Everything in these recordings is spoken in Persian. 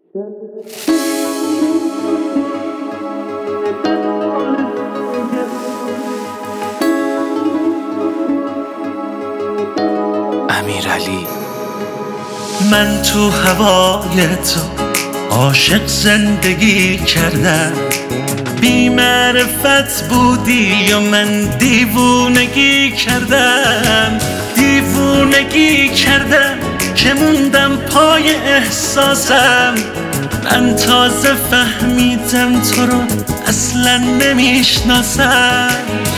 امیرعلی. من تو هوای تو عاشق زندگی کردم، بی معرفت بودی و من دیوونگی کردم که موندم پای احساسم. من تازه فهمیدم تو رو اصلا نمیشناسم.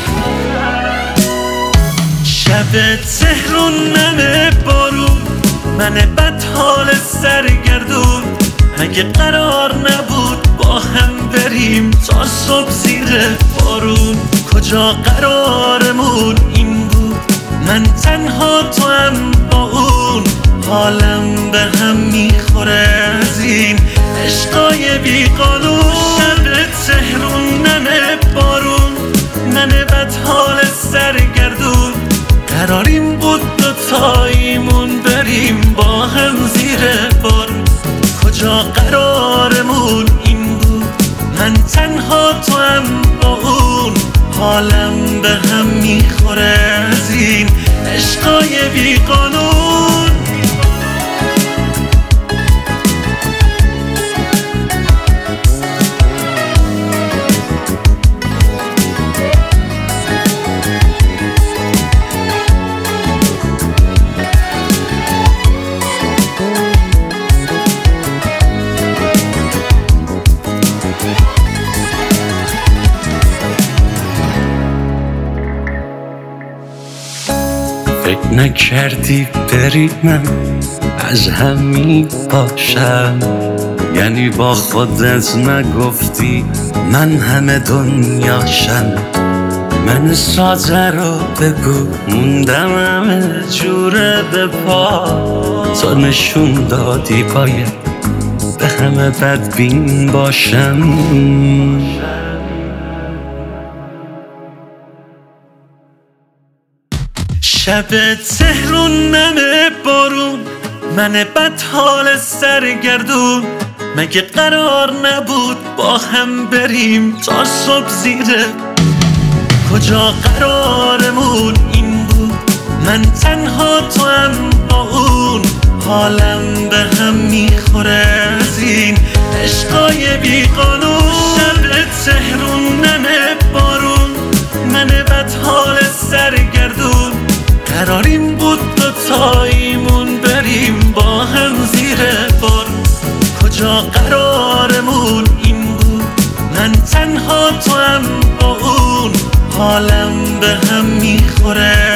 شب تهرونم بارون، من بدحال سرگردون. مگه قرار نبود با هم بریم تا صبح زیر بارون؟ کجا قرارمون این بود، من تنها تو هم با اون. حالم به هم میخوره از این عشقای بی قانون. شب تهرونم بارون، من بدحال سرگردون. قراریم بود دوتاییمون بریم با هم زیر بارون. کجا قرارمون این بود، من تنها تو هم با اون. حالم به هم میخوره از این عشقای بی قانون. فکر نکردی بریم از همین باشم، یعنی با خودت نگفتی من همه دنیاشم. من ساده رو بگو موندم همه جوره به پا. تو نشون دادی باید به همه بدبین باشم. شب تهرونم بارون، من بدحال سرگردون. مگه قرار نبود با هم بریم تا صبح زیر؟ کجا قرارمون این بود، من تنها تو هم با اون. حالم به هم میخوره از این عشقای بی قانون. شب تهرونم بارون، من بدحال سرگردون. قراریم بود دوتاییمون بریم با هم زیر بارون. کجا قرارمون این بود، من تنها تو هم با اون. حالم به هم میخوره